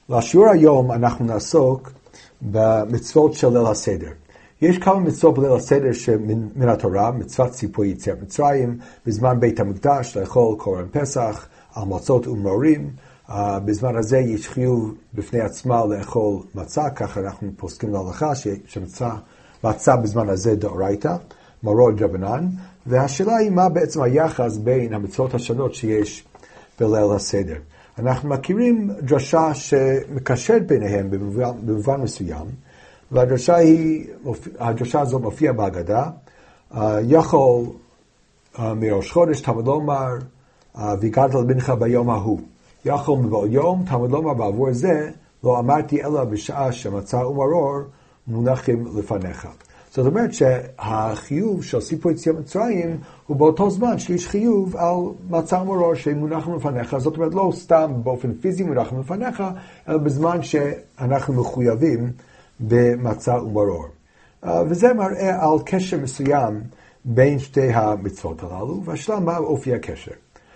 לשיעור היום אנחנו נעסוק במצוות של ליל הסדר. יש כמה מצוות בליל הסדר מן התורה, מצוות ציפוי יציאת מצרים, בזמן בית המקדש לאכול קורבן פסח, על מצות ומרורים. בזמן הזה יש חיוב בפני עצמה לאכול מצה, ככה אנחנו פוסקים להלכה שמצה בזמן הזה דאורייתא, מרור דרבנן, והשאלה היא מה בעצם היחס בין המצוות השונות שיש בליל הסדר. אנחנו מכירים דרשה שמקשרת ביניהם במובן מסוים, והדרשה הזאת מופיעה בהגדה. יכול מראש חודש תלמוד לומר, והגעת לבנך ביום ההוא. יכול מבעוד יום תלמוד לומר בעבור זה, לא אמרתי אלא בשעה שמצה ומרור מונחים לפניך. זאת אומרת שהחיוב של סיפור יציאת מצרים הוא באותו זמן שיש חיוב על מצה ומרור שמונחים לפניך. זאת אומרת לא סתם באופן פיזי מונחים לפניך, אלא בזמן שאנחנו מחויבים במצה ומרור. וזה מראה על קשר מסוים בין שתי המצוות הללו, והשאלה מה אופי הקשר.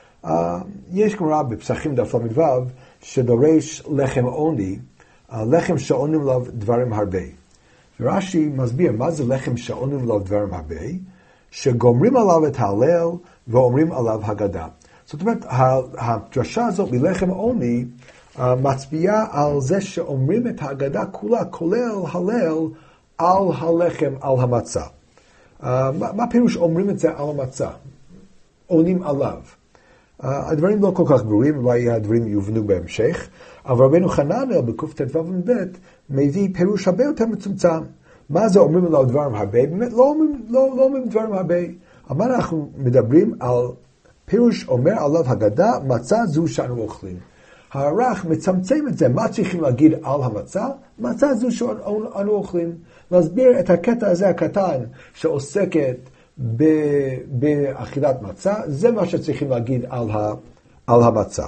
יש גמרא בפסחים דף ל"ו שדורש לחם עוני, לחם שעונים לו דברים הרבה. ורש"י מסביר מה זה לחם שעונים לו דברים הרבה, שגומרים עליו את ההלל ואומרים עליו הגדה. זאת אומרת, הדרשה הזאת מלחם עוני מצביעה על זה שאומרים את ההגדה כולה, כולל הלל על הלחם, על המצה. מה פירוש אומרים את זה על המצה? עונים עליו. הדברים לא כל כך ברורים, אולי הדברים יובנו בהמשך, אבל רבנו חננאל בקט"ו ב' מביא פירוש הרבה יותר מצומצם. מה זה אומרים עליו דברים הרבה? באמת לא אומרים דברים הרבה. אבל אנחנו מדברים על פירוש אומר עליו הגדה, מצה זו שאנו אוכלים. הערך מצמצם את זה, מה צריכים להגיד על המצה? מצה זו שאנו אוכלים. להסביר את הקטע הזה הקטן שעוסקת באכילת מצה, זה מה שצריכים להגיד על המצה.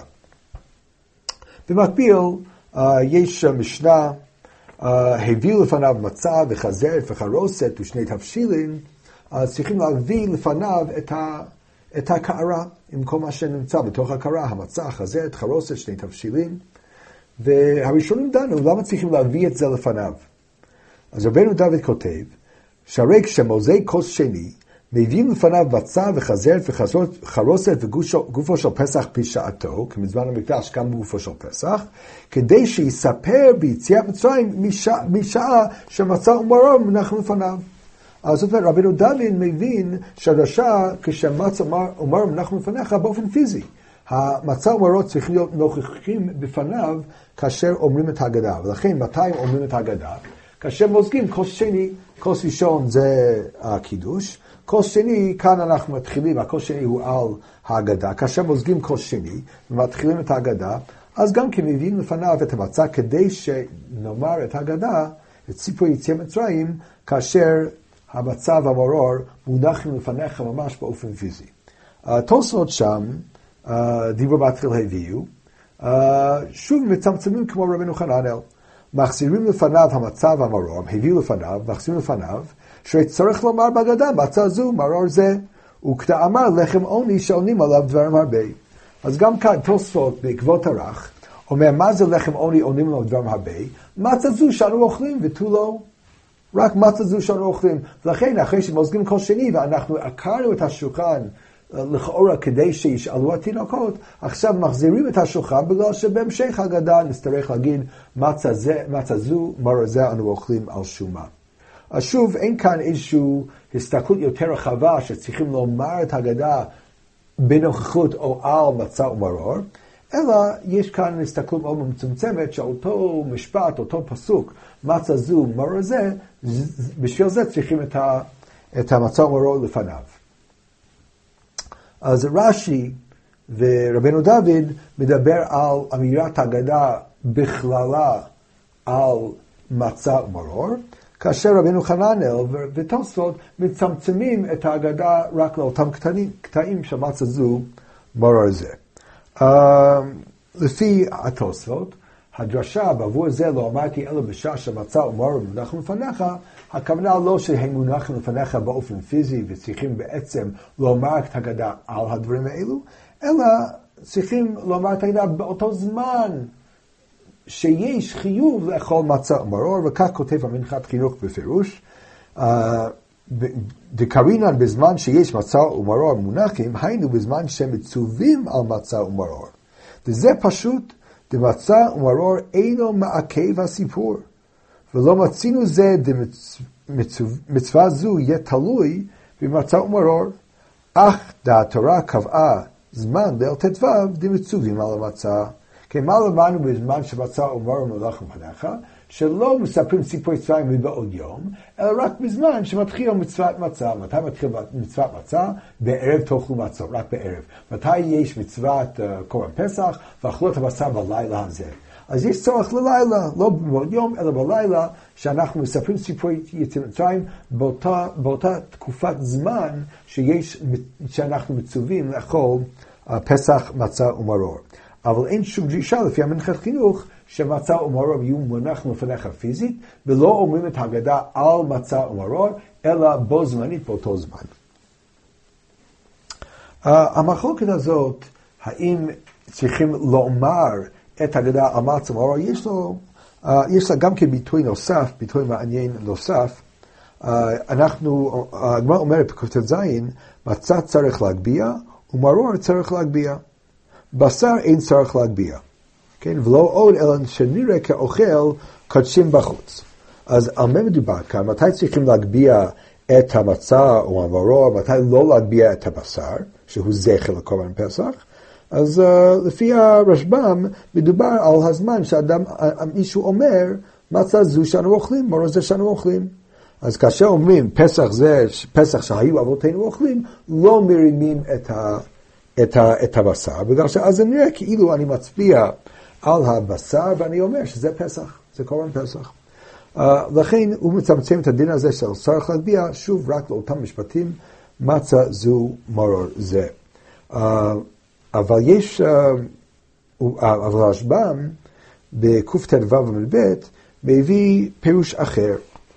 במקביל, יש משנה, הביאו לפניו מצה וחזרת וחרוסת ושני תבשילין, צריכים להביא לפניו את הקערה, עם כל מה שנמצא בתוך הקערה, המצה, חזרת, חרוסת, שני תבשילין, והראשונים דנו, למה צריכים להביא את זה לפניו? אז רבנו דוד כותב, שהרי כשמוזי כוס שני, מביאים לפניו מצה וחזרת וחרוסת וגופו של פסח בשעתו, כמזמן המקדש גם בגופו של פסח, כדי שיספר ביציאת מצרים משעה שמצה ומרור מונחים לפניו. אז זאת אומרת, רבנו דוד מבין שהדרשה כשמצה ומרור מונחים לפניך באופן פיזי. המצה ומרור צריכים להיות נוכחים בפניו כאשר אומרים את ההגדה. ולכן מתי אומרים את ההגדה? כאשר מוזגים כוס שני, כוס ראשון זה הקידוש, כוס שני, כאן אנחנו מתחילים, הכוס שני הוא על ההגדה. כאשר מוזגים כוס שני ומתחילים את ההגדה, אז גם כן מביאים לפניו את המצה כדי שנאמר את ההגדה, את סיפור יציאת מצרים, כאשר המצה והמרור מונחים לפניך ממש באופן פיזי. תוספות שם, דיבור בהתחיל הביאו, שוב מצמצמים כמו רבנו חננאל. מחזירים לפניו המצה והמרור, הביאו לפניו, מחזירים לפניו, שצריך לומר בהגדה, מצה זו, מרור זה, וכתאמר לחם עוני שעונים עליו דברים הרבה. אז גם כאן תוספות בעקבות הרך, אומר מה זה לחם עוני עונים עליו דברים הרבה, מצה זו שאנו אוכלים ותו לא. רק מצה זו שאנו אוכלים. ולכן אחרי שמוזגים כל שני ואנחנו עקרנו את השולחן לכאורה כדי שישאלו התינוקות, עכשיו מחזירים את השולחן בגלל שבהמשך ההגדה נצטרך להגיד מצה זו, מרור זה אנו אוכלים על שומה. אז שוב, אין כאן איזושהי הסתכלות יותר רחבה שצריכים לומר את ההגדה בנוכחות או על מצה ומרור, אלא יש כאן הסתכלות מאוד מצומצמת שאותו משפט, אותו פסוק, מצה זו, מרור זה, בשביל זה צריכים את המצה ומרור לפניו. אז רש"י ורבנו דוד מדבר על אמירת ההגדה בכללה על מצה ומרור, כאשר רבנו חננאל ותוספות מצמצמים את ההגדה רק לאותם קטעים של מצה זו, מרור זה. לפי התוספות, הדרשה בעבור זה לא אמרתי אלא בשעה שמצה ומרור מונחים לפניך, הכוונה לא שהם מונחים לפניך באופן פיזי וצריכים בעצם לומר את ההגדה על הדברים האלו, אלא צריכים לומר את ההגדה באותו זמן שיש חיוב לאכול מצה ומרור, וכך כותב המנחת חינוך בפירוש, דקרינן בזמן שיש מצה ומרור מונחים, היינו בזמן שמצווים על מצה ומרור. וזה פשוט, דמצה ומרור אינו מעכב הסיפור. ולא מצינו זה דמצווה זו יהיה תלוי במצה ומרור, אך התורה קבעה זמן ליל ט"ו דמצווים על המצה. כן, מה למדנו בזמן שמצה ומרור מולך לפניך? שלא מספרים סיפורי צבעים מבעוד יום, אלא רק בזמן שמתחיל מצוות מצה. מתי מתחיל מצוות מצה? בערב תאכלו מצה, רק בערב. מתי יש מצוות קורבן פסח? ואכלו את הבשר בלילה הזה. אז יש צורך ללילה, לא בעוד יום, אלא בלילה, שאנחנו מספרים סיפורי מצרים באותה תקופת זמן שאנחנו מצווים לאכול פסח, מצה ומרור. אבל אין שום דרישה לפי המנחת חינוך שמצה ומרור יהיו מונח לפניך פיזית, ולא אומרים את ההגדה על מצה ומרור, אלא בו זמנית באותו זמן. המחלוקת הזאת, האם צריכים לומר את ההגדה על מצה ומרור, יש לה גם כביטוי נוסף, ביטוי מעניין נוסף. הגמרא אומרת בק"ז, מצה צריך להגביה, ומרור צריך להגביה. בשר אין צריך להגביה. כן? ולא עוד אלא שנראה כאוכל קודשים בחוץ. אז על מה מדובר כאן? מתי צריכים להגביה את המצה או המרור? מתי לא להגביה את הבשר, שהוא זכר לקורבן פסח? אז לפי הרשב"ם מדובר על הזמן שאדם, מישהו אומר, מצה זו שאנו אוכלים, מרור זה שאנו אוכלים. אז כאשר אומרים פסח שהיו אבותינו אוכלים, לא מרימים את הבשר, בגלל שאז זה נראה כאילו אני מצביע על הבשר ואני אומר שזה פסח, זה קורבן פסח. לכן הוא מצמצם את הדין הזה של צריך להגביה, שוב רק לאותם משפטים, מצה זו מרור זה. אבל יש, אבל הרשב"ם בקט"ו עמוד ב' מביא פירוש אחר.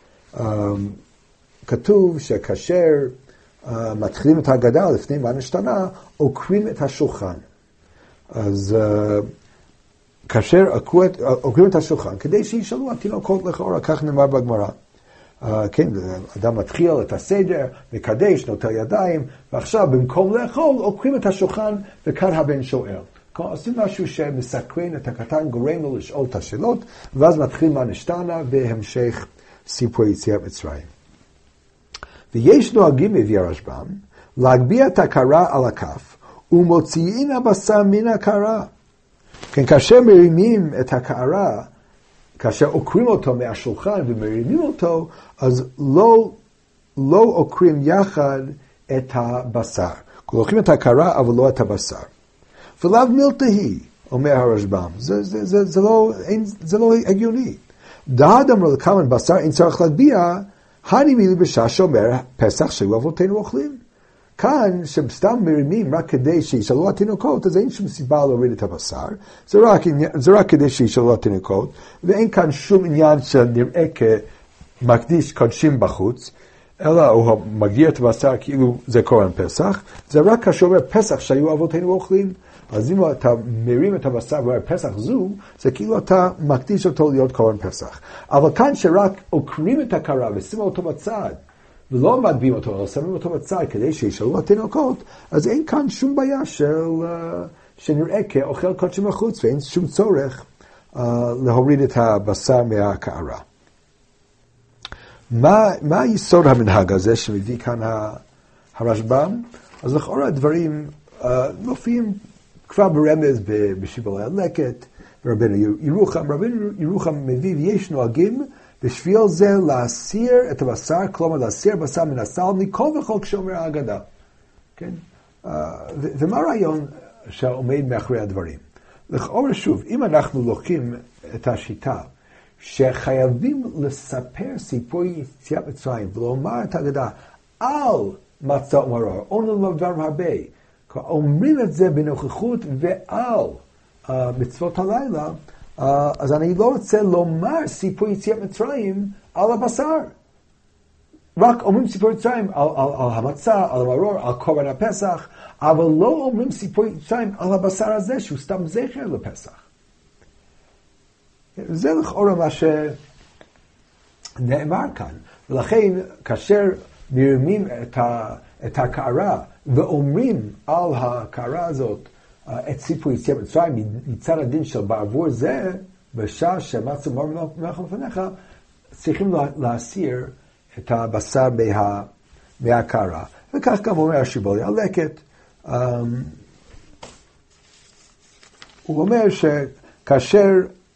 כתוב שכאשר מתחילים את ההגדה לפני מן השתנה, עוקרים את השולחן. אז כאשר עוקרים את השולחן, כדי שישאלו התינוקות לכאורה, כך נאמר בגמרא. כן, אדם מתחיל את הסדר, מקדש, נוטל ידיים, ועכשיו במקום לאכול, עוקרים את השולחן, וכאן הבן שואל. עושים משהו שמסקרן את הקטן, גורם לו לשאול את השאלות, ואז מתחיל מן השתנה, והמשך סיפור יציאת מצרים. ויש נוהגים מביא הרשב"ם, להגביה את הקרה על הכף, ומוציאים הבשר מן הקרה. כן, כאשר מרימים את הקרה, כאשר עוקרים אותו מהשולחן ומרימים אותו, אז לא עוקרים יחד את הבשר. לוקחים את הקרה, אבל לא את הבשר. ולאו מילתא היא, אומר הרשב"ם, זה לא הגיוני. דהד אמר לכמן בשר אין צריך להגביה, הני מילי בשעה שאומר פסח שהיו אבותינו אוכלים. כאן, שסתם מרימים רק כדי שישאלו התינוקות, אז אין שום סיבה להוריד את הבשר, זה רק כדי שישאלו התינוקות, ואין כאן שום עניין שנראה כמקדיש קודשים בחוץ, אלא הוא מגיע את הבשר כאילו זה קורבן פסח, זה רק כאשר אומר פסח שהיו אבותינו אוכלים. אז אם אתה מרים את הבשר ואומר פסח זו, זה כאילו אתה מקדיש אותו להיות קורבן פסח. אבל כאן שרק עוקרים את הקרה ושימו אותו בצד, ולא מטביעים אותו, אלא שמים אותו בצד כדי שישאלו התינוקות, אז אין כאן שום בעיה שנראה כאוכל קודשים בחוץ, ואין שום צורך להוריד את הבשר מהקערה. מה היסוד המנהג הזה שמביא כאן הרשב"ם? אז לכאורה הדברים מופיעים כבר ברמז בשיבולי הלקט, רבנו ירוחם מביא, ויש נוהגים בשביל זה להסיר את הבשר, כלומר להסיר בשר מן הסל מכל וכל כשאומר ההגדה. כן? ומה הרעיון שעומד מאחורי הדברים? לכאורה שוב, אם אנחנו לוקחים את השיטה שחייבים לספר סיפור יציאת מצרים ולומר את ההגדה על מצה ומרור, או לדבר הרבה, אומרים את זה בנוכחות ועל מצוות הלילה, אז אני לא רוצה לומר סיפור יציאת מצרים על הבשר. רק אומרים סיפור מצרים על המצה, על המרור, על קורבן הפסח, אבל לא אומרים סיפור מצרים על הבשר הזה שהוא סתם זכר לפסח. זה לכאורה מה שנאמר כאן. ולכן, כאשר מרימים את הקערה ואומרים על הקערה הזאת את סיפור יציאת מצרים מצד הדין של בעבור זה, בשעה שמצה ומרור מונח לפניך, צריכים להסיר את הבשר מהקערה. וכך גם אומר השיבולי הלקט. הוא אומר שכאשר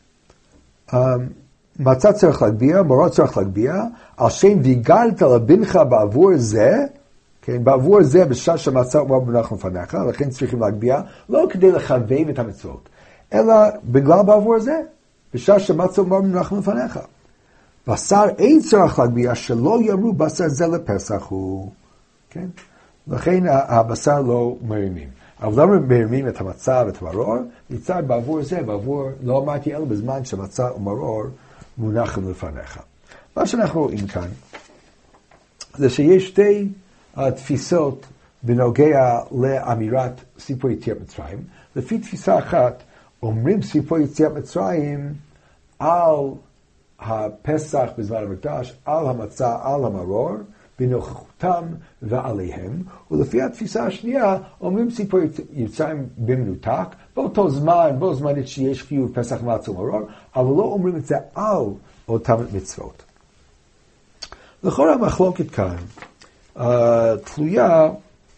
מצה צריך להגביה, מרור צריך להגביה, על שם ויגלת לבנך בעבור זה, כן, בעבור זה בשעה שמצה ומרור מונח לפניך, לכן צריכים להגביה, לא כדי לחבב את המצוות, אלא בגלל בעבור זה, בשעה שמצה ומרור מונח לפניך. בשר אין צריך להגביה, שלא יאמרו בשר זה לפסח הוא, כן? לכן הבשר לא מרימים. אבל לא מרימים את המצה ואת המרור, מצד בעבור זה, בעבור, לא אמרתי אלא בזמן שמצה ומרור מונחים לפניך. מה שאנחנו רואים כאן, זה שיש שתי תפיסות בנוגע לאמירת סיפור יציאת מצרים. לפי תפיסה אחת, אומרים סיפור יציאת מצרים על הפסח בזמן המקדש, על המצה, על המרור, בנוכחותם ועליהם, ולפי התפיסה השנייה, אומרים סיפור יצרים במנותק, באותו זמן שיש חיוב פסח מצה ומרור, אבל לא אומרים את זה על אותם מצוות. לכל המחלוקת כאן, תלויה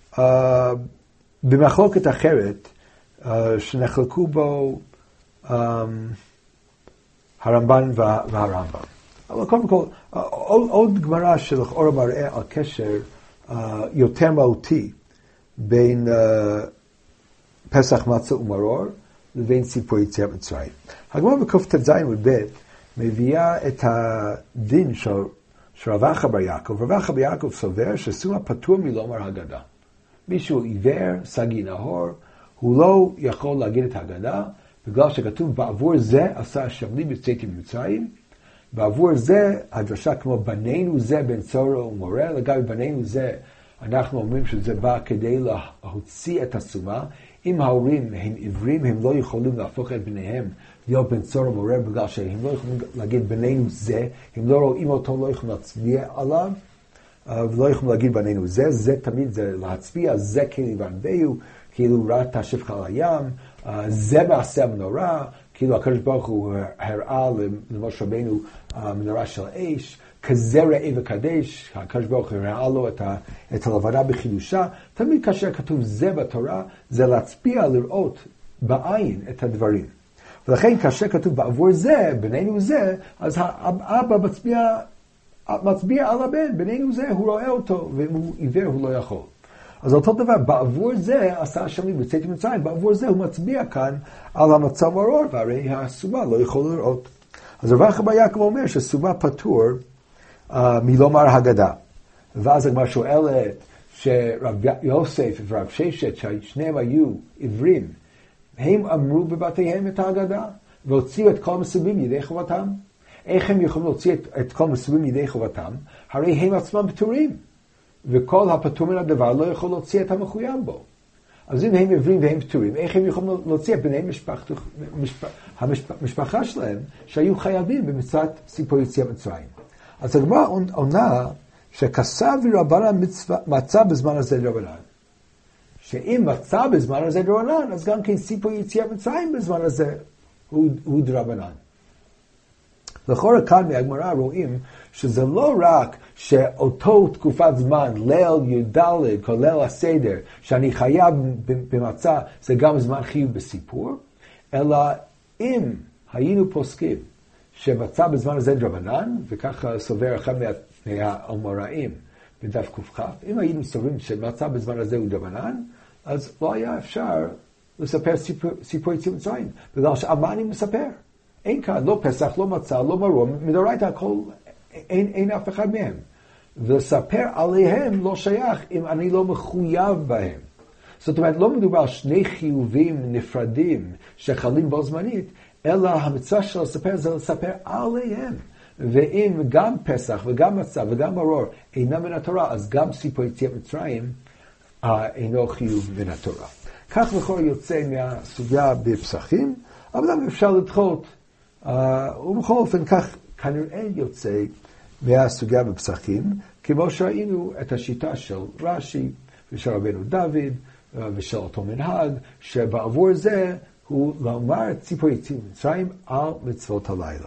במחלוקת אחרת, שנחלקו בו הרמב"ן והרמב"ם. אבל קודם כל, עוד גמרא שלכאורה מראה על קשר יותר מהותי בין פסח מצה ומרור לבין סיפור יציאת מצרים. הגמרא בקט"ז וב' מביאה את הדין של רב אחא בר יעקב. רב אחא בר יעקב סובר שסומא פטור מלומר הגדה. מישהו עיוור, סגי נהור, הוא לא יכול להגיד את ההגדה, בגלל שכתוב בעבור זה עשה השם לי יצאתי ממצרים. בעבור זה, הדרשה כמו בנינו זה בן צורה ומורה, לגבי בנינו זה, אנחנו אומרים שזה בא כדי להוציא את הסומה. אם ההורים הם עיוורים, הם לא יכולים להפוך את בניהם להיות בן צורה ומורה, בגלל שהם לא יכולים להגיד בנינו זה, הם לא רואים אותו, לא יכולים להצביע עליו, ולא יכולים להגיד בנינו זה, זה תמיד זה להצביע, זה כאילו וענדהו, כאילו ראתה שפחה על הים, זה מעשה המנורה, כאילו הקדוש ברוך הוא הראה למשה רבנו מנורה של אש, כזה ראה וקדש, הקדוש ברוך הוא הראה לו את הלבנה בחידושה. תמיד כאשר כתוב זה בתורה, זה להצביע, לראות בעין את הדברים. ולכן כאשר כתוב בעבור זה, בנינו זה, אז האבא מצביע על הבן, בנינו זה, הוא רואה אותו, ואם הוא עיוור הוא לא יכול. אז אותו דבר, בעבור זה עשה השם לי יצאתי ממצרים, בעבור זה הוא מצביע כאן על המצה ומרור, והרי הסומה לא יכול לראות. אז רב אחא בר יעקב אומר שסומה פטור מלומר הגדה. ואז הגמרא שואלת שרב יוסף ורב ששת, ששניהם היו עיוורים, הם אמרו בבתיהם את ההגדה, והוציאו את כל המסובים ידי חובתם. איך הם יכולים להוציא את כל המסובים ידי חובתם? הרי הם עצמם פטורים. וכל הפטור מן הדבר לא יכול להוציא את המחויב בו. אז אם הם עיוורים והם פטורים, איך הם יכולים להוציא את בני המשפחה שלהם שהיו חייבים במצוות סיפור יציאת מצרים? אז הגמרא עונה שכסף ורבנן מצה בזמן הזה דרבנן. שאם מצה בזמן הזה דרבנן, אז גם כן סיפור יציאת מצרים בזמן הזה הוא דרבנן. לכאורה כאן מהגמרא רואים שזה לא רק שאותו תקופת זמן, ליל י"ד, כולל הסדר, שאני חייב במצה, זה גם זמן חיוב בסיפור, אלא אם היינו פוסקים שמצה בזמן הזה דרבנן, וככה סובר אחד מהאמוראים בדף ק"כ, אם היינו סוברים שמצה בזמן הזה הוא דרבנן, אז לא היה אפשר לספר סיפור יציאת מצרים, בגלל שעל מה אני מספר? אין כאן, לא פסח, לא מצה, לא מרור, מדאורייתא הכל, אין אף אחד מהם. ולספר עליהם לא שייך אם אני לא מחויב בהם. זאת אומרת, לא מדובר על שני חיובים נפרדים שחלים בו זמנית, אלא המצווה של לספר זה לספר עליהם. ואם גם פסח וגם מצה וגם מרור אינם מן התורה, אז גם סיפור יציאת מצרים אינו חיוב מן התורה. כך לכאורה יוצא מהסוגיה בפסחים, אבל גם אפשר לדחות ובכל אופן כך כנראה יוצא מהסוגיה בפסחים, כמו שראינו את השיטה של רש"י ושל רבנו דוד ושל אותו מנהג, שבעבור זה הוא לומר ציפור יציאת מצרים על מצוות הלילה.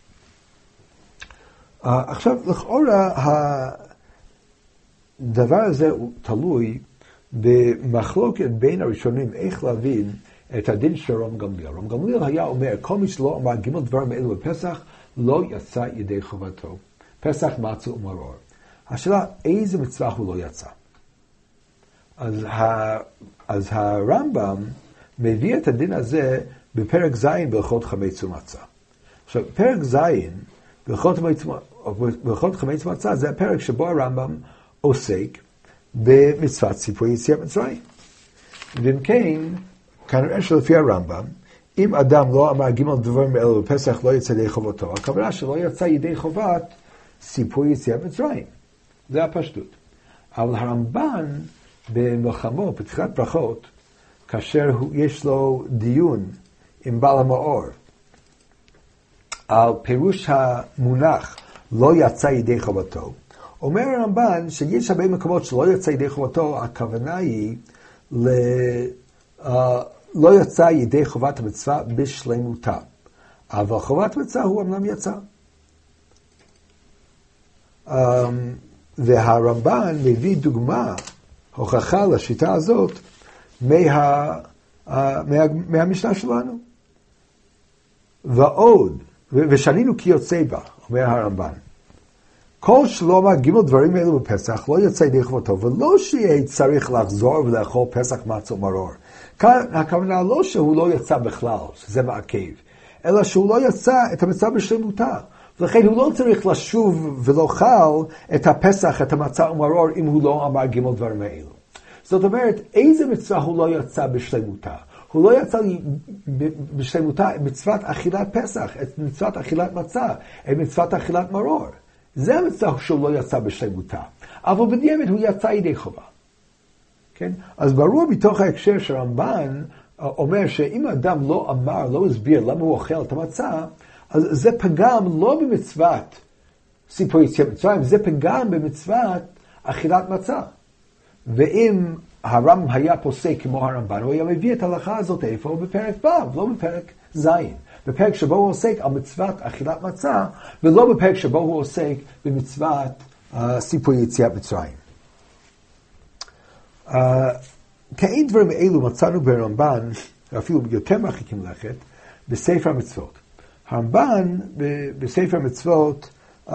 עכשיו, לכאורה הדבר הזה הוא תלוי במחלוקת בין הראשונים איך להבין את הדין של רם גמליאל. רם גמליאל היה אומר, כל מי שלא אמר ג' דברים אלו בפסח, לא יצא ידי חובתו. פסח, מצה ומרור. השאלה, איזה מצווה הוא לא יצא? אז הרמב"ם מביא את הדין הזה בפרק ז' בהלכות חמץ ומצה. עכשיו, פרק ז' בהלכות חמץ ומצה זה הפרק שבו הרמב"ם עוסק במצוות ציפור יציאת מצרים. ואם כן, כנראה שלפי הרמב"ם, אם אדם לא אמר ג' דברים אלו בפסח לא יצא ידי חובתו, הכוונה שלא יצא ידי חובת ציפור יציאת מצרים. זה הפשטות. אבל הרמב"ן במלחמו, בתחילת ברכות, כאשר יש לו דיון עם בעל המאור, על פירוש המונח לא יצא ידי חובתו, אומר הרמב"ן שיש הרבה מקומות שלא יצא ידי חובתו, הכוונה היא לא יצא ידי חובת המצווה בשלמותה. אבל חובת המצווה הוא אמנם יצא. והרמב"ן מביא דוגמה, הוכחה לשיטה הזאת, מהמשנה שלנו. ועוד, ושנינו כי יוצא בה, אומר הרמב"ן. כל שלא אמר ג' דברים אלו בפסח לא יצא ידי חובתו, ולא שיהיה צריך לחזור ולאכול פסח מצה ומרור. כאן הכוונה לא שהוא לא יצא בכלל, שזה מעכב, אלא שהוא לא יצא את המצווה בשלמותה. ולכן הוא לא צריך לשוב ולאכל את הפסח, את המצה ומרור, אם הוא לא אמר ג' דברים האלו. זאת אומרת, איזה מצווה הוא לא יצא בשלמותה? הוא לא יצא בשלמותה את מצוות אכילת פסח, את מצוות אכילת מצה, את מצוות אכילת מרור. זה המצווה שהוא לא יצא בשלמותה. אבל בדיעבד הוא יצא ידי חובה. כן? אז ברור מתוך ההקשר שהרמב"ן אומר שאם האדם לא אמר, לא הסביר למה הוא אוכל את המצה, אז זה פגם לא במצוות ציפור יציאת מצרים, זה פגם במצוות אכילת מצה. ואם הרמב"ם היה פוסק כמו הרמב"ן, הוא היה מביא את ההלכה הזאת איפה? בפרק ו', לא בפרק ז'. בפרק שבו הוא עוסק על מצוות אכילת מצה, ולא בפרק שבו הוא עוסק במצוות ציפור יציאת מצרים. כאין דברים אלו מצאנו ברמב"ן, אפילו יותר מרחיקים לכת, בספר המצוות. הרמב"ן בספר המצוות,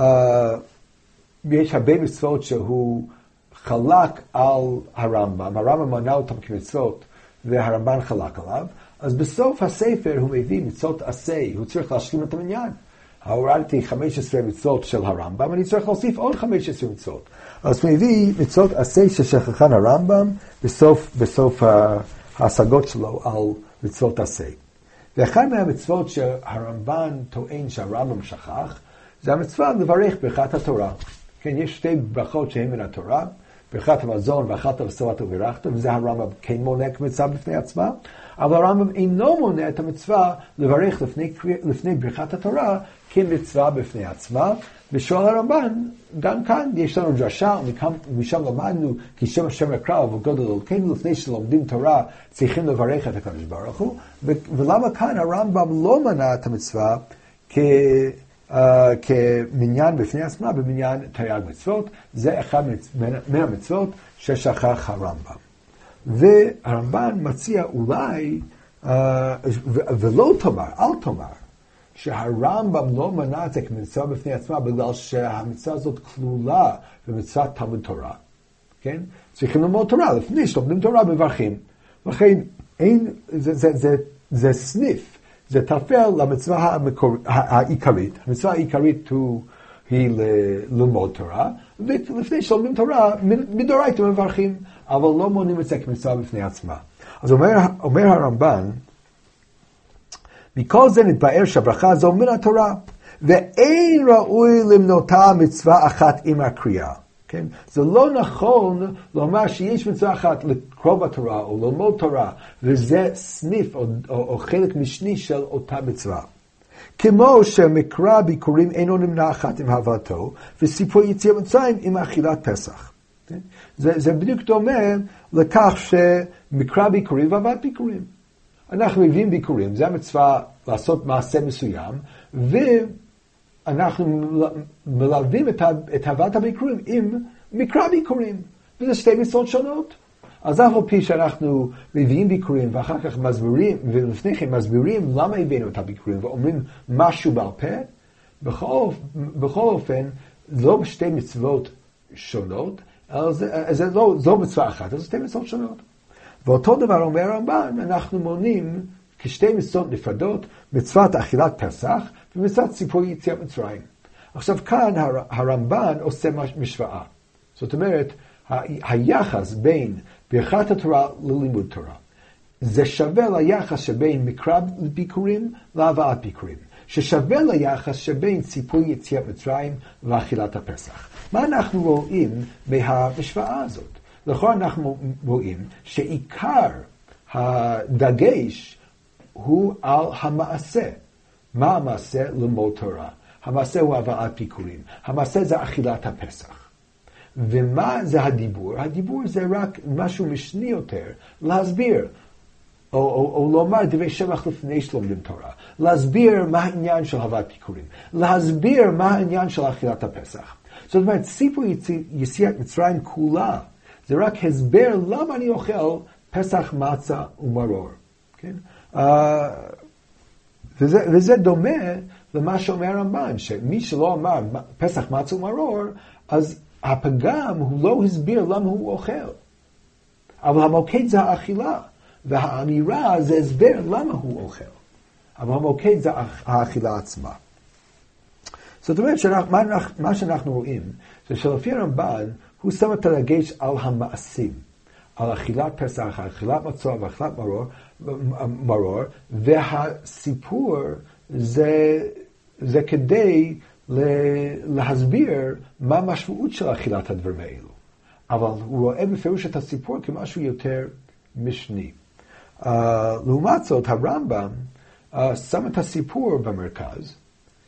יש הרבה מצוות שהוא חלק על הרמב"ם. הרמב"ם מנה אותם כמצוות, והרמב"ן חלק עליו. אז בסוף הספר הוא מביא מצוות עשה, הוא צריך להשלים את המניין. הורדתי 15 מצוות של הרמב"ם, אני צריך להוסיף עוד 15 מצוות. אז הוא מביא מצוות עשה ששכחן הרמב"ם בסוף ההשגות שלו על מצוות עשה. ואחת מהמצוות שהרמב"ן טוען שהרמב"ם שכח, זה המצווה לברך ברכת התורה. כן, יש שתי ברכות שהן מן התורה, ברכת המזון ואכלת ושבעת וברכת, וזה הרמב"ם כן מונה כמצווה בפני עצמה, אבל הרמב"ם אינו מונה את המצווה לברך לפני ברכת התורה כמצווה בפני עצמה, ושואל הרמב"ן, גם כאן יש לנו דרשה, ומשם למדנו כי שם השם יקרא וגודל אלוקינו, לפני שלומדים תורה צריכים לברך את הקדוש ברוך הוא, ולמה כאן הרמב"ם לא מנה את המצווה כמניין בפני עצמה במניין תרי"ג מצוות? זה אחד מהמצוות ששכח הרמב"ם. והרמב"ן מציע אולי, ולא תאמר, אל תאמר, שהרמב"ם לא מנה את זה כמצווה בפני עצמה, בגלל שהמצווה הזאת כלולה במצוות תלמוד תורה. כן? צריכים ללמוד תורה, לפני שלומדים תורה מברכים. לכן, זה סניף, זה תפל למצווה העיקרית. המצווה העיקרית היא ללמוד תורה, ולפני שלומדים תורה, מדאורייתא מברכים, אבל לא מונים את זה כמצווה בפני עצמה. אז אומר הרמב"ן, מכל זה נתבאר שהברכה הזו מן התורה, ואין ראוי למנותה מצווה אחת עם הקריאה. כן? זה לא נכון לומר שיש מצווה אחת לקרוא בתורה או ללמוד תורה, וזה סניף או חלק משני של אותה מצווה. כמו שמקרא ביקורים אינו נמנע אחת עם הבאתו, וסיפור יציאת מצרים עם אכילת פסח. זה בדיוק דומה לכך שמקרא ביקורים והבאת ביקורים. אנחנו מביאים ביקורים, זה המצווה לעשות מעשה מסוים, ואנחנו מלווים את הבאת הביקורים עם מקרא ביקורים, וזה שתי מצוות שונות. אז אף על פי שאנחנו מביאים ביקורים ואחר כך מסבירים, ולפני כן מסבירים למה הבאנו את הביקורים ואומרים משהו בעל פה, בכל אופן, לא בשתי מצוות שונות, זה לא מצווה אחת, זה שתי מצוות שונות. ואותו דבר אומר הרמב"ן, אנחנו מונים כשתי מצוות נפרדות, מצוות אכילת פסח ומצוות סיפור יציאת מצרים. עכשיו כאן הרמב"ן עושה משוואה. זאת אומרת, היחס בין ברכת התורה ללימוד תורה, זה שווה ליחס שבין מקרא ביקורים להבאת ביקורים, ששווה ליחס שבין סיפור יציאת מצרים ואכילת הפסח. מה אנחנו רואים מהמשוואה הזאת? לכן אנחנו רואים שעיקר הדגש הוא על המעשה. מה המעשה? לימוד תורה. המעשה הוא הבאת ביקורים. המעשה זה אכילת הפסח. ומה זה הדיבור? הדיבור זה רק משהו משני יותר, להסביר, או לומר דברי שבח לפני שלומדים תורה, להסביר מה העניין של הבאת ביקורים, להסביר מה העניין של אכילת הפסח. זאת אומרת, סיפור יציאת מצרים כולה, זה רק הסבר למה אני אוכל פסח, מצה ומרור. כן? וזה דומה למה שאומר הרמב"ן, שמי שלא אמר פסח, מצה ומרור, אז הפגם הוא לא הסביר למה הוא אוכל. אבל המוקד זה האכילה, והאמירה זה הסבר למה הוא אוכל. אבל המוקד זה האכילה עצמה. זאת אומרת, מה שאנחנו רואים, זה שלפי הרמב"ן, הוא שם את הדגש על המעשים, על אכילת פסח, אכילת מצה ואכילת מרור, והסיפור זה כדי להסביר מה המשמעות של אכילת הדברים האלו. אבל הוא רואה בפירוש את הסיפור כמשהו יותר משני. לעומת זאת, הרמב"ם שם את הסיפור במרכז,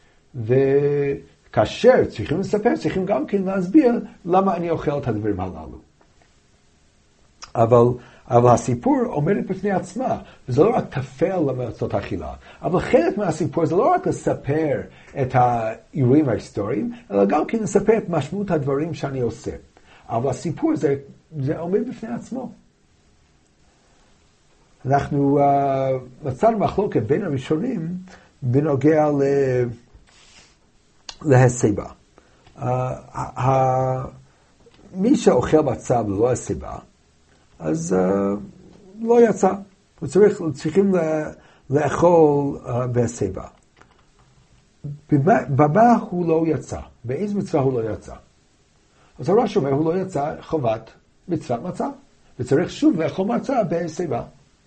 וכאשר צריכים לספר, צריכים גם כן להסביר למה אני אוכל את הדברים הללו. אבל הסיפור עומדת בפני עצמה, וזה לא רק תפל למצוות האכילה, אבל חלק מהסיפור זה לא רק לספר את האירועים ההיסטוריים, אלא גם כן לספר את משמעות הדברים שאני עושה. אבל הסיפור זה עומד בפני עצמו. אנחנו מצאנו מחלוקת בין הראשונים בנוגע להסיבה. מי שאוכל מצה ללא הסיבה, אז לא יצא. צריכים לאכול בהסיבה. במה הוא לא יצא? באיזו מצווה הוא לא יצא? אז הרש אומר, הוא לא יצא חובת מצוות מצה, וצריך שוב לאכול מצה בהסיבה.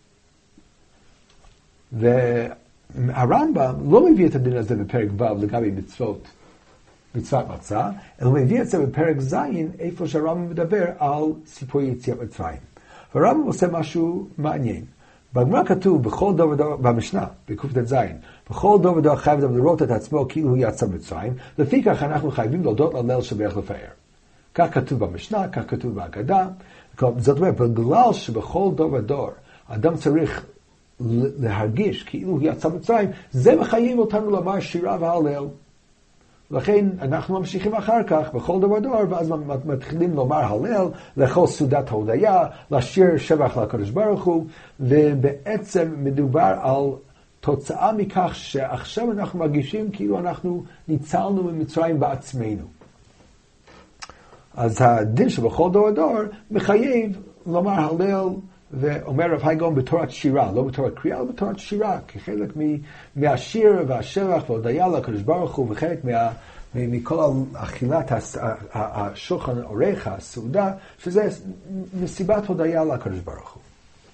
והרמב"ם לא מביא את הדין הזה בפרק ו' לגבי מצוות מצה, אלא מביא את זה בפרק ז', איפה שהרמב"ם מדבר על סיפור יציאת מצרים. והרמב"ם עושה משהו מעניין. בגמרא כתוב, בכל דור ודור, במשנה, בקט"ז, בכל דור ודור חייב אדם לראות את עצמו כאילו הוא יצא מצרים, לפי כך אנחנו חייבים להודות להלל שבח לפאר. כך כתוב במשנה, כך כתוב בהגדה. זאת אומרת, בגלל שבכל דור ודור אדם צריך להרגיש כאילו הוא יצא מצרים, זה מחייב אותנו לומר שירה והלל. לכן אנחנו ממשיכים אחר כך בכל דור ודור, ואז מתחילים לומר הלל, לאכול סעודת ההודיה, לשיר שבח לקדוש ברוך הוא, ובעצם מדובר על תוצאה מכך שעכשיו אנחנו מרגישים כאילו אנחנו ניצלנו ממצרים בעצמנו. אז הדין שבכל דור ודור מחייב לומר הלל, ואומר רב הייגון בתורת שירה, לא בתורת קריאה, אלא בתורת שירה, כחלק מהשיר והשבח וההודיה לקדוש ברוך הוא, וחלק מכל אכילת השולחן ערוך, הסעודה, שזה מסיבת הודיה לקדוש ברוך הוא.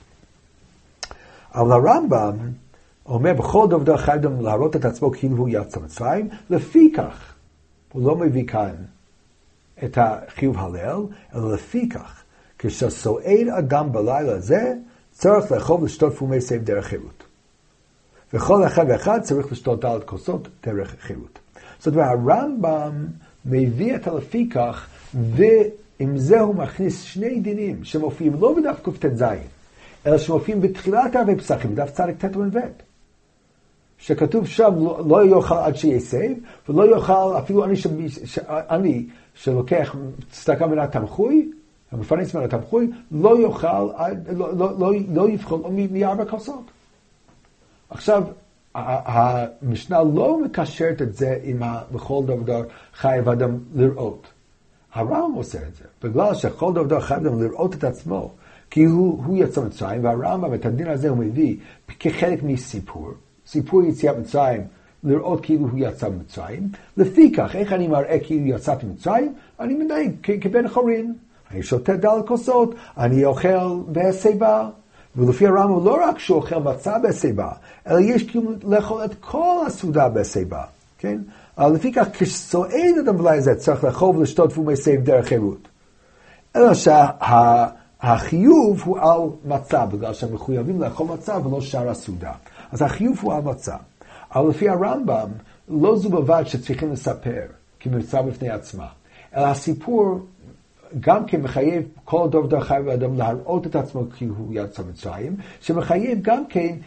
אבל הרמב"ם אומר, בכל דור ודור חייב אדם להראות את עצמו כאילו הוא יצא מצרים, לפי כך, הוא לא מביא כאן את החיוב הלל, אלא לפי כך, כשסועד אדם בלילה הזה, צריך לאכול לשתות פומי סייף דרך חירות. וכל אחד ואחד צריך לשתות ד' כוסות דרך חירות. זאת אומרת, הרמב"ם מביא את הלפיכך, ועם זה הוא מכניס שני דינים שמופיעים לא בדף קט"ז, אלא שמופיעים בתחילת ערבי פסחים, בדף צדיק ט' ונ"ב. שכתוב שם לא יאכל עד שיסב, ולא יאכל אפילו אני שלוקח צדקה מן התמחוי, המפרנס מן התמחוי, לא יאכל, לא יבחל מ4 כוסות. עכשיו, המשנה לא מקשרת את זה עם בכל דבר חייב אדם לראות. הרמב"ם עושה את זה, בגלל שכל דבר חייב אדם לראות את עצמו, כי הוא יצא מצרים, והרמב"ם את הדין הזה הוא מביא כחלק מסיפור, סיפור יציאת מצרים, לראות כאילו הוא יצא ממצרים. לפיכך, איך אני מראה כאילו יצאתי ממצרים? אני מדייק כבן חורין. אני שותה ד' כוסות, אני אוכל בהסיבה. ולפי הרמב"ם לא רק שהוא אוכל מצה בהסיבה, אלא יש כאילו לאכול את כל הסעודה בהסיבה. כן? לפיכך, כשסועד אדם בלילה זה צריך לאכול ולשתות והוא מסייב דרך חירות. אלא שהחיוב הוא על מצה, בגלל שהם מחויבים לאכול מצה ולא שאר הסעודה. אז החיוב הוא על מצה. אבל לפי הרמב"ם, לא זו בלבד שצריכים לספר כמצווה בפני עצמה, אלא הסיפור גם כן מחייב כל דבר חייב האדם להראות את עצמו כי הוא יצא מצרים, שמחייב גם כן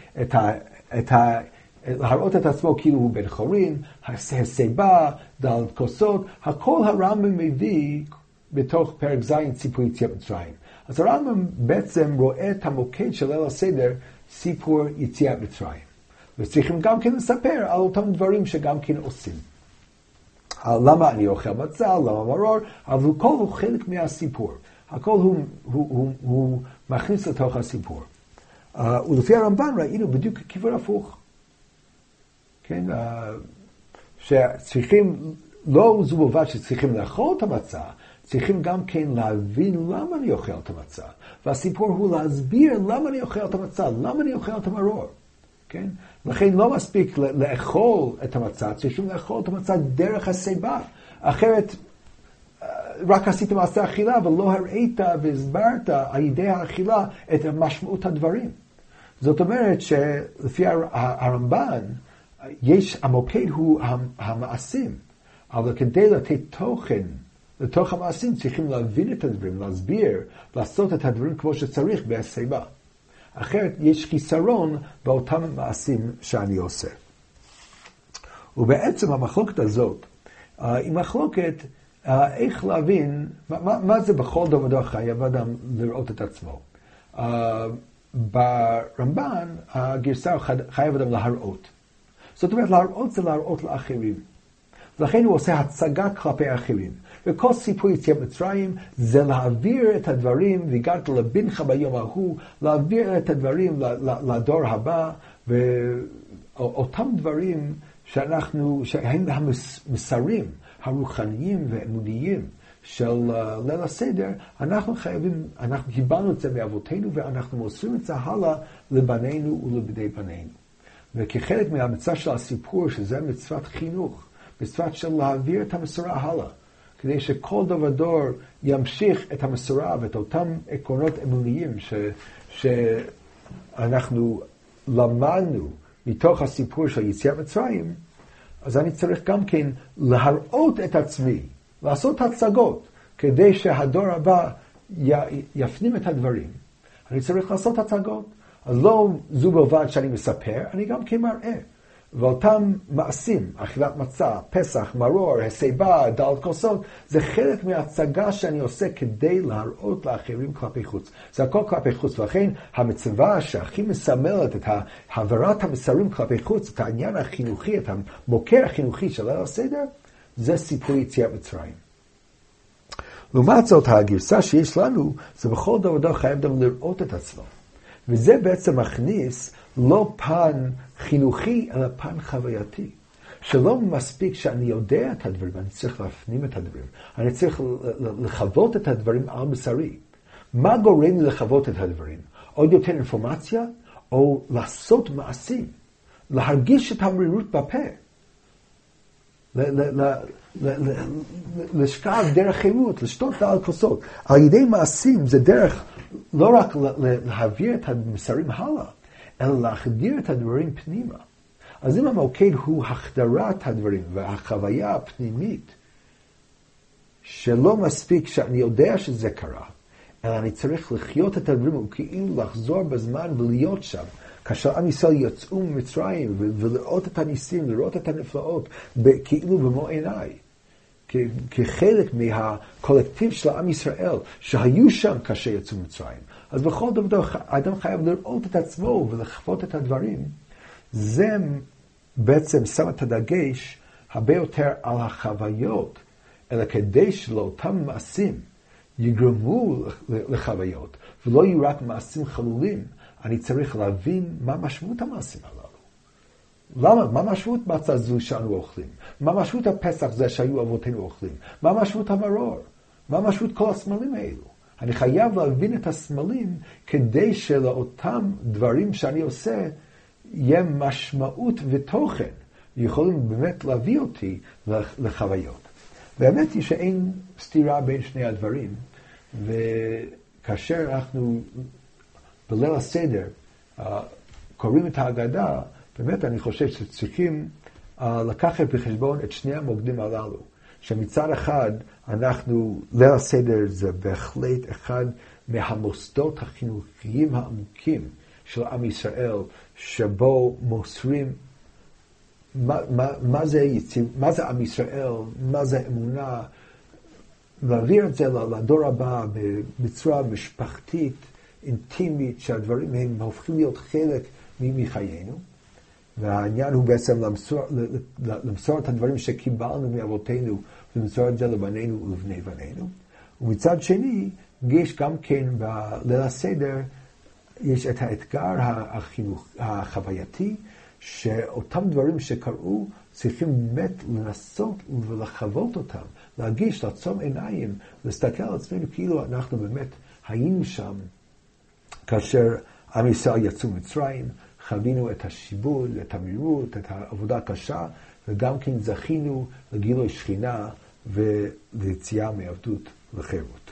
להראות את עצמו כאילו הוא בן חורין, הסיבה, ד' כוסות, הכל הרמב"ם מביא בתוך פרק ז' סיפור יציאת מצרים. אז הרמב"ם בעצם רואה את המוקד של ליל הסדר, סיפור יציאת מצרים. וצריכים גם כן לספר על אותם דברים שגם כן עושים. למה אני אוכל מצה, למה מרור, אבל הכל הוא חלק מהסיפור. הכל הוא מכניס לתוך הסיפור. ולפי הרמב"ן ראינו בדיוק כיוון הפוך. כן? שצריכים, לא זו בלבד שצריכים לאכול את המצה, צריכים גם כן להבין למה אני אוכל את המצה. והסיפור הוא להסביר למה אני אוכל את המצה, למה אני אוכל את המרור. כן? לכן לא מספיק לאכול את המצה, צריכים לאכול את המצה דרך הסיבה. אחרת, רק עשית מעשה אכילה, ולא הראית והסברת על ידי האכילה את משמעות הדברים. זאת אומרת שלפי הרמב"ן, המוקד הוא המעשים, אבל כדי לתת תוכן לתוך המעשים צריכים להבין את הדברים, להסביר, לעשות את הדברים כמו שצריך בהסיבה. אחרת יש חיסרון באותם מעשים שאני עושה. ובעצם המחלוקת הזאת היא מחלוקת איך להבין מה זה בכל דבר חייב אדם לראות את עצמו. ברמב"ן הגרסה חייב אדם להראות. זאת אומרת להראות זה להראות לאחרים. ולכן הוא עושה הצגה כלפי האחרים. וכל סיפור יציאת מצרים זה להעביר את הדברים, והגעת לבנך ביום ההוא, להעביר את הדברים לדור הבא, ואותם דברים שהם המסרים הרוחניים והאמוניים של ליל הסדר, אנחנו קיבלנו את זה מאבותינו, ואנחנו מוסרים את זה הלאה לבנינו ולבני בנינו. וכחלק מהמצווה של הסיפור, שזה מצוות חינוך, מצוות של להעביר את המסורה הלאה, כדי שכל דור ימשיך את המסורה ואת אותם עקרונות אמוניים שאנחנו למדנו מתוך הסיפור של יציאת מצרים, אז אני צריך גם כן להראות את עצמי, לעשות הצגות, כדי שהדור הבא יפנים את הדברים. אני צריך לעשות הצגות. אז לא זו בלבד שאני מספר, אני גם כן מראה. ואותם מעשים, אכילת מצה, פסח, מרור, הסיבה, ד' כוסות, זה חלק מההצגה שאני עושה כדי להראות לאחרים כלפי חוץ. זה הכל כלפי חוץ, ולכן המצווה שהכי מסמלת את העברת המסרים כלפי חוץ, את העניין החינוכי, את המוקר החינוכי של ליל הסדר, זה סיפור יציאת מצרים. לעומת זאת, הגרסה שיש לנו, זה בכל דבר חייב אדם לראות את עצמו. וזה בעצם מכניס לא פן חינוכי, אלא פן חווייתי. שלא מספיק שאני יודע את הדברים, אני צריך להפנים את הדברים. אני צריך לחוות את הדברים על בשרי. מה גורם לי לחוות את הדברים? עוד יותר אינפורמציה, או לעשות מעשים? להרגיש את המרירות בפה. לשכב דרך חירות, לשתות על כוסות. על ידי מעשים זה דרך לא רק להעביר את המסרים הלאה, אלא להחדיר את הדברים פנימה. אז אם המוקד הוא החדרת הדברים והחוויה הפנימית, שלא מספיק שאני יודע שזה קרה, אלא אני צריך לחיות את הדברים וכאילו לחזור בזמן ולהיות שם. כאשר עם ישראל יצאו ממצרים ולראות את הניסים, לראות את הנפלאות, כאילו במו עיניי. כחלק מהקולקטיב של עם ישראל, שהיו שם כאשר יצאו ממצרים. אז בכל דבר האדם חייב לראות את עצמו ולחוות את הדברים. זה בעצם שם את הדגש הרבה יותר על החוויות, אלא כדי שלאותם מעשים יגרמו לחוויות, ולא יהיו רק מעשים חלולים, אני צריך להבין מה משמעות המעשים הללו. למה? מה משמעות מצה זו שאנו אוכלים? מה משמעות הפסח זה שהיו אבותינו אוכלים? מה משמעות המרור? מה משמעות כל הסמלים האלו? אני חייב להבין את הסמלים כדי שלאותם דברים שאני עושה יהיה משמעות ותוכן. יכולים באמת להביא אותי לחוויות. והאמת היא שאין סתירה בין שני הדברים, וכאשר אנחנו בליל הסדר קוראים את ההגדה, באמת אני חושב שצריכים לקחת בחשבון את שני המוקדים הללו. שמצד אחד ליל הסדר זה בהחלט אחד מהמוסדות החינוכיים העמוקים של עם ישראל, שבו מוסרים מה זה עם ישראל, מה זה אמונה, להעביר את זה לדור הבא בצורה משפחתית, אינטימית, שהדברים הם הופכים להיות חלק מחיינו. והעניין הוא בעצם למסור את הדברים שקיבלנו מאבותינו, ולמסור את זה לבנינו ולבני בנינו. ומצד שני, יש גם כן בליל הסדר, יש את האתגר החווייתי, שאותם דברים שקראו צריכים באמת לנסות ולחוות אותם, להגיש, לעצום עיניים, להסתכל על עצמנו כאילו אנחנו באמת היינו שם, כאשר עם ישראל יצאו מצרים, חווינו את השיבוד, את המהירות, את העבודה הקשה, וגם כן זכינו לגילוי שכינה וליציאה מעבדות לחירות.